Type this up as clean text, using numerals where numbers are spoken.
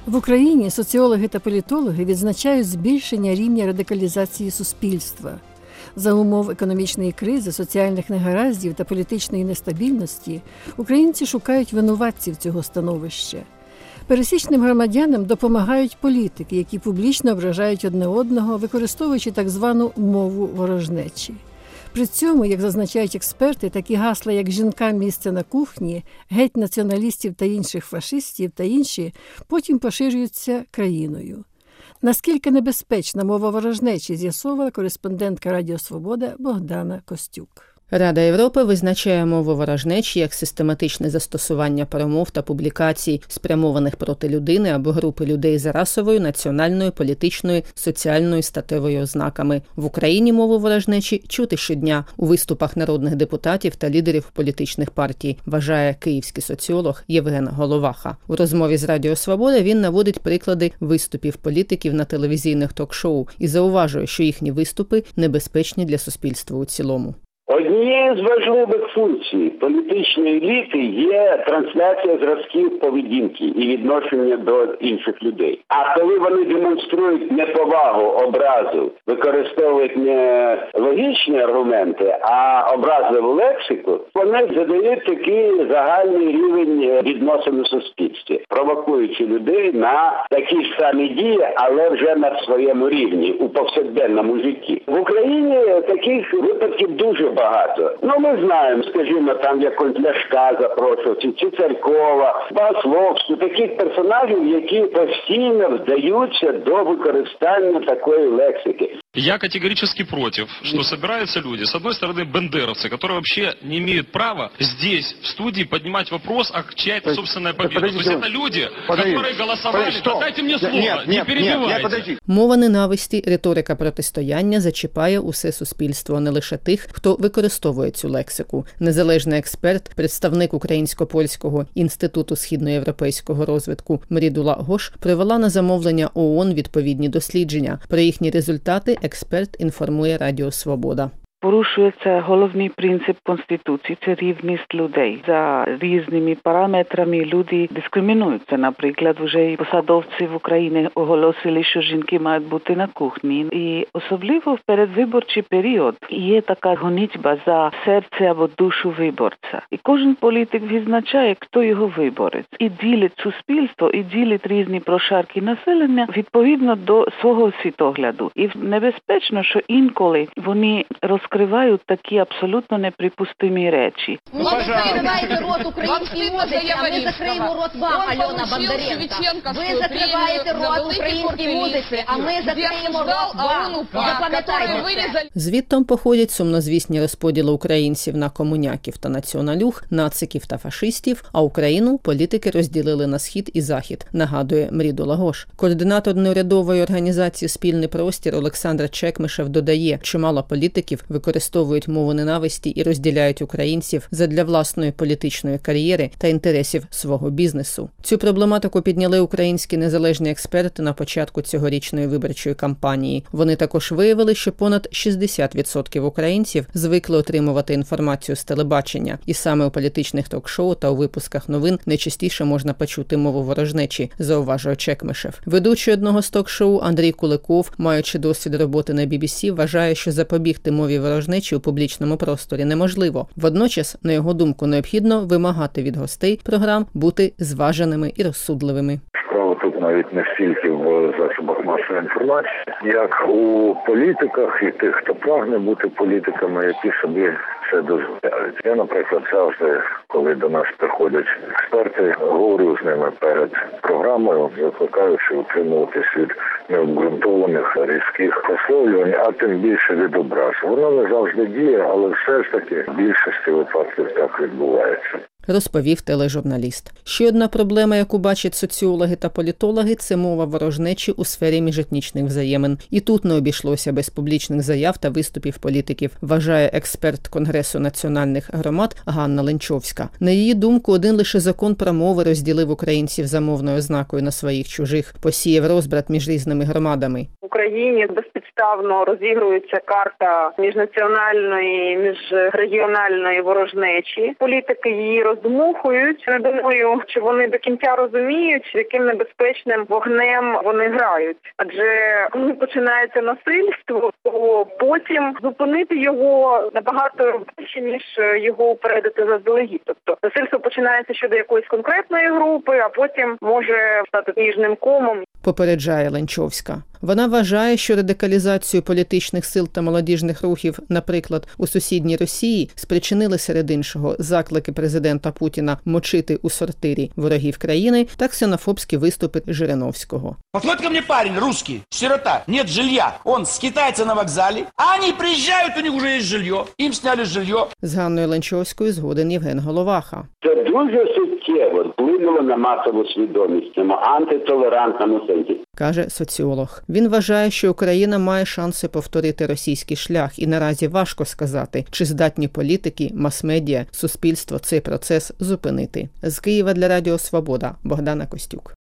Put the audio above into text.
В Україні соціологи та політологи відзначають збільшення рівня радикалізації суспільства. За умов економічної кризи, соціальних негараздів та політичної нестабільності українці шукають винуватців цього становища. Пересічним громадянам допомагають політики, які публічно ображають одне одного, використовуючи так звану мову ворожнечі. При цьому, як зазначають експерти, такі гасла, як «жінкам місце на кухні», «геть націоналістів та інших фашистів» та інші, потім поширюються країною. Наскільки небезпечна мова ворожнечі, з'ясовувала кореспондентка Радіо Свобода Богдана Костюк. Рада Європи визначає мову ворожнечі як систематичне застосування промов та публікацій, спрямованих проти людини або групи людей за расовою, національною, політичною, соціальною, статевою ознаками. В Україні мову ворожнечі чути щодня у виступах народних депутатів та лідерів політичних партій, вважає київський соціолог Євген Головаха. У розмові з Радіо Свобода він наводить приклади виступів політиків на телевізійних ток-шоу і зауважує, що їхні виступи небезпечні для суспільства у цілому. Однією з важливих функцій політичної еліти є трансляція зразків поведінки і відношення до інших людей. А коли вони демонструють неповагу, образу, використовують не логічні аргументи, а образливу лексику, вони задають такий загальний рівень відносин у суспільстві, провокуючи людей на такі ж самі дії, але вже на своєму рівні, у повсякденному житті. В Україні таких випадків дуже багато. Ми знаємо, скажімо, там якось Ляшка запрошував, чи Царькова, Басловську, таких персонажів, які постійно вдаються до використання такої лексики. Я категорически против, что собираются люди, с одной стороны, бандеровцы, которые вообще не имеют права здесь, в студии, поднимать вопрос, а чья это собственная победа. То есть это люди, которые голосовали. Дайте мне слово, не перебивайте. Мова ненависті, риторика протистояння зачіпає усе суспільство, не лише тих, хто використовує цю лексику. Незалежний експерт, представник Українсько-Польського інституту східноєвропейського розвитку Мрідула Гош провела на замовлення ООН відповідні дослідження. Про їхні результати експерт інформує Радіо Свобода. Порушується головний принцип Конституції – це рівність людей. За різними параметрами люди дискримінуються. Наприклад, вже і посадовці в Україні оголосили, що жінки мають бути на кухні. І особливо в передвиборчий період є така гонитьба за серце або душу виборця. І кожен політик відзначає, хто його виборець. І ділить суспільство, і ділить різні прошарки населення відповідно до свого світогляду. І небезпечно, що інколи вони розкривають такі абсолютно неприпустимі речі. Ви закриваєте рот українській музиці, а ми закриємо рот вам, Альона Бондаренко. Ви закриваєте рот українській музиці, а ми закриємо рот вам. Запам'ятайте. Звідтом походять сумнозвісні розподіли українців на комуняків та націоналюг, нациків та фашистів, а Україну політики розділили на схід і захід, нагадує Мрідула Гош. Координатор неурядової організації «Спільний простір» Олександр Чекмишев додає, чимало політиків використовують мову ненависті і розділяють українців задля власної політичної кар'єри та інтересів свого бізнесу. Цю проблематику підняли українські незалежні експерти на початку цьогорічної виборчої кампанії. Вони також виявили, що понад 60% українців звикли отримувати інформацію з телебачення. І саме у політичних ток-шоу та у випусках новин найчастіше можна почути мову ворожнечі, зауважує Чекмишев. Ведучий одного з ток-шоу Андрій Куликов, маючи досвід роботи на BBC, вважає, що запобігти мові ворожнечі у публічному просторі неможливо. Водночас, на його думку, необхідно вимагати від гостей програм бути зваженими і розсудливими. Справа тут навіть не стільки в засобах масової інформації, як у політиках і тих, хто прагне бути політиками, які собі це дозволяють. Я, наприклад, завжди, коли до нас приходять експерти, говорю з ними перед програмою, викликаючи утримуватись від необґрунтованих різких висловлювань, а тим більше від образу. Воно не завжди діє, але все ж таки в більшості випадків так відбувається. Розповів тележурналіст. Ще одна проблема, яку бачать соціологи та політологи, це мова ворожнечі у сфері міжетнічних взаємин. І тут не обійшлося без публічних заяв та виступів політиків, вважає експерт Конгресу національних громад Ганна Ленчовська. На її думку, один лише закон про мови розділив українців за мовною ознакою на своїх чужих, посіяв розбрат між різними громадами. В Україні безпідставно розігрується карта міжнаціональної, міжрегіональної ворожнечі. Політики її роздмухують. Не думаю, чи вони до кінця розуміють, яким небезпечним вогнем вони грають. Адже коли починається насильство, то потім зупинити його набагато важче, ніж його упередити заздалегідь. Тобто насильство починається щодо якоїсь конкретної групи, а потім може стати ніжним комом. Попереджає Ленчовська. Вона вважає, що радикалізацію політичних сил та молодіжних рухів, наприклад, у сусідній Росії, спричинили серед іншого заклики президента Путіна мочити у сортирі ворогів країни та ксенофобські виступи Жириновського. Подходит ко мне парень русский, сирота, нет жилья. Он скитается на вокзале, а они приезжают, у них уже есть жилье. Им сняли жилье. З Ганною Ленчовською згоден Євген Головаха. Це дуже суттєво вплинуло на масову свідомість, цьому антитолерантному сенсі. Каже соціолог. Він вважає, що Україна має шанси повторити російський шлях, і наразі важко сказати, чи здатні політики, мас-медіа, суспільство цей процес зупинити. З Києва для Радіо Свобода. Богдана Костюк.